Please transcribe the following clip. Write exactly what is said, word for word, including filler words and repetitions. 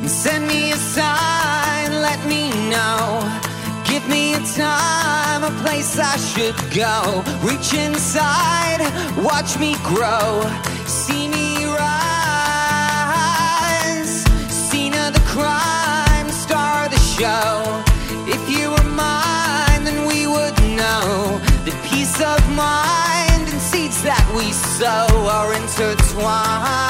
Send me a sign, let me know. Give me a time, a place I should go. Reach inside, watch me grow. See me rise. Scene of the crime, star of the show. If you were mine, then we would know that peace of mind and seeds that we sow are intertwined.